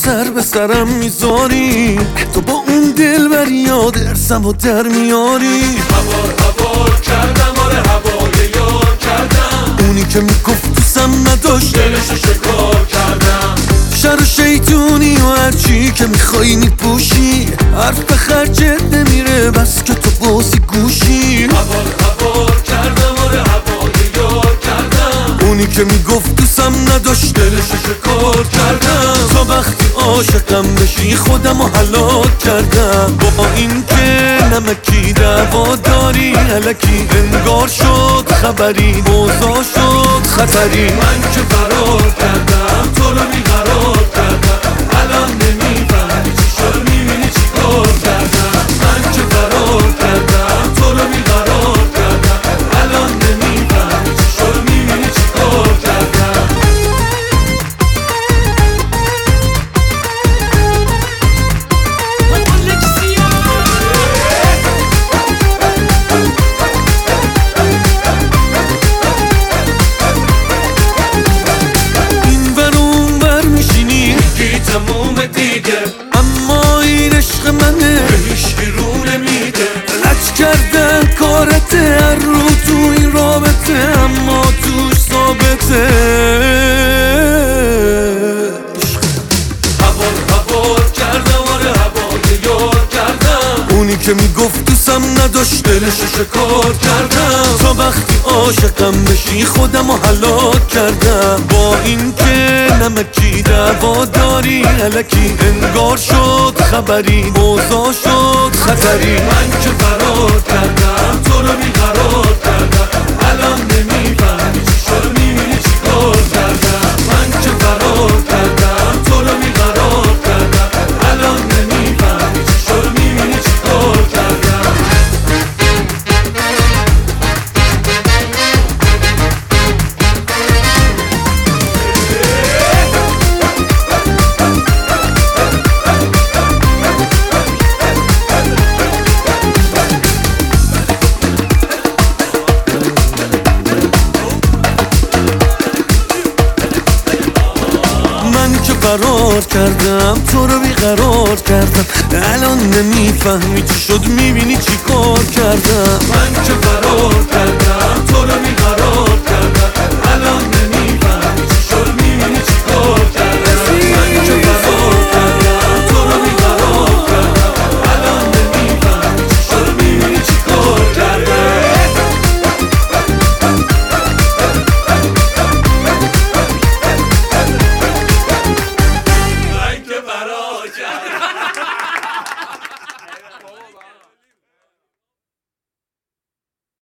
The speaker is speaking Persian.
سر به سرم میذاری، تو با اون دل بر یاد ارسم و در میاری. هوار کردم، آره هوای یار کردم، اونی که میگفت دوستم نداشت دلشو شکار کردم. شر و شیطونی و هرچی که میخوایی میپوشی، حرف به خرجت نمیره بس که تو بازی گوشی. هوار کردم، آره هوای یار کردم، اونی که میگفت دوستم نداشت دلشو شکار کردم. تا وقتی عاشقم بشی خودم رو هلاک کردم. با این که نمکی دعوا داری، الکی انگار شد خبری، اوضاع شد خطری. من که فرار کردم، تو رو بیقرار کردم، الان نمیفهمی چی شد، میبینی چی کار کردم. من که فرار کردم، تو رو بیقرار کردم، الان نمیفهمی چی شد، میبینی چی کار کردم. اما این عشق منه، هیچکی رو نمیده. لج کردن کارته، هر رو تو این رابطه اما توش ثابته. هوار کردم، آره هوای یار کردم، اونی که میگفت دوستم نداشت دلشو شکار کردم. تا وقتی عاشقم بشی خودم رو هلاک کردم. با این که نمکی دعوا داری، الکی انگار شد خبری، اوضاع شد خطری. من که فرار کردم، تو رو بیقرار کردم، الان نمیفهمی چی شد، میبینی چی کار کردم. من که فرار کردم، تو رو بیقرار کردم، الان نمیفهمی چی شد، میبینی چی کار کردم. فرار کردم، تو رو بیقرار کردم، الان نمیفهمی چی شد، میبینی چی کار کردم. من که فرار کردم، تو رو بیقرار